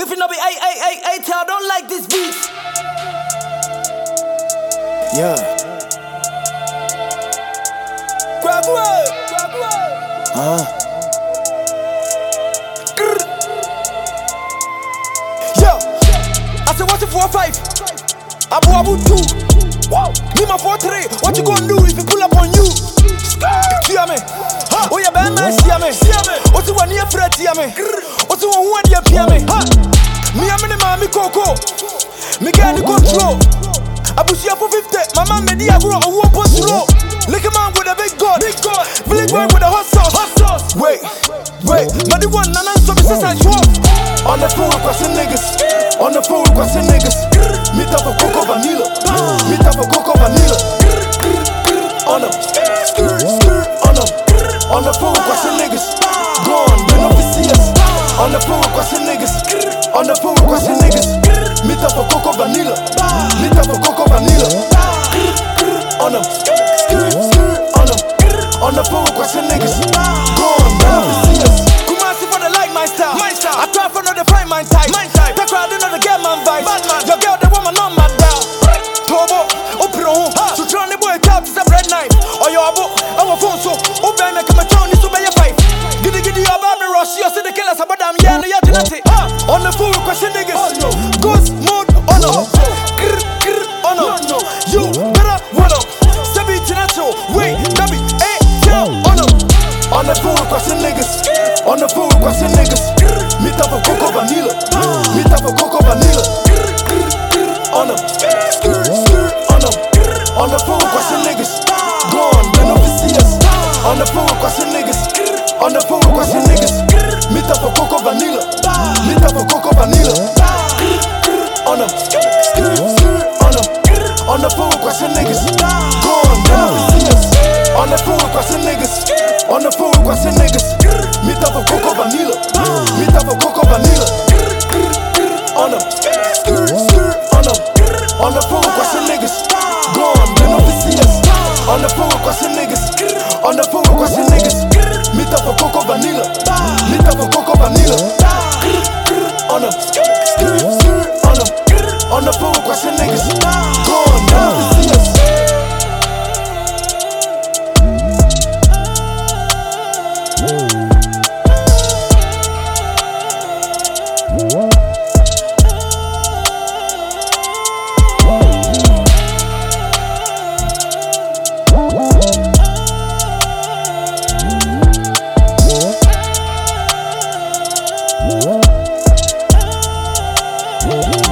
If you know me, I don't like this beat. Yeah. Grab away. Yeah. I said, what's it 4-5? Abu 2. Me my 4-3. What you gonna do if you pull up on you? See me? Oh yeah, bad man, see me. What's the one near Fred? See me? What's the one who had your me? Me I'm in the mommy coco. Me get the control. I push you for 50. My man made the agro. I won't push you low. Lick a man with a big gun. Village boy with a hot sauce. Wait. But the one nana so me says I show. On the phone requesting niggas. On the phone requesting niggas. Meet up a Coco Vanilla. Meet up a Coco Vanilla. On them. On them. On the phone requesting niggas. Gone, they know we see us. On the phone requesting niggas. On the phone requesting niggas. Meet up a Coco Vanilla. Meet up a Coco Vanilla. On them. On them. On the phone requesting niggas. Gone, they know we see us. Kumasi for the like my style. I try for no the find my type. That crowd do not get man vibes. Your girl the woman on my down. Tobo, Opiro, so try the boy tap to some red knife. Or your book, our phone so open make a town is to be your pipe. Giddy your baby rush, you see the killers about them, yeah, no, you're not. On the phone requesting niggas. Ghost mode on them. On them. You better run up. Sebi Tinacho, wait, Nabi, tell on them. On the phone requesting niggas. On the phone requesting niggas. Meet up a Coco Vanilla. Meet up a Coco Vanilla. On them. On them. On the phone requesting niggas. Gone, they know we see us. On the phone requesting niggas. On the phone requesting niggas. Meet up a Coco Vanilla. Meet up a Coco Vanilla. On them. On them. On the phone requesting niggas. Gone, they know we see us. On the phone requesting niggas. On the phone requesting niggas. Meet up a Coco Vanilla. Meet up a Coco Vanilla. On them. On them. On the phone requesting niggas. Gone, they know we see us. On the phone requesting niggas. On the phone requesting niggas. Meet up a Coco Vanilla. Meet up a Coco Vanilla. On them. On them. On the phone requesting niggas. Gone, they know we see us. What?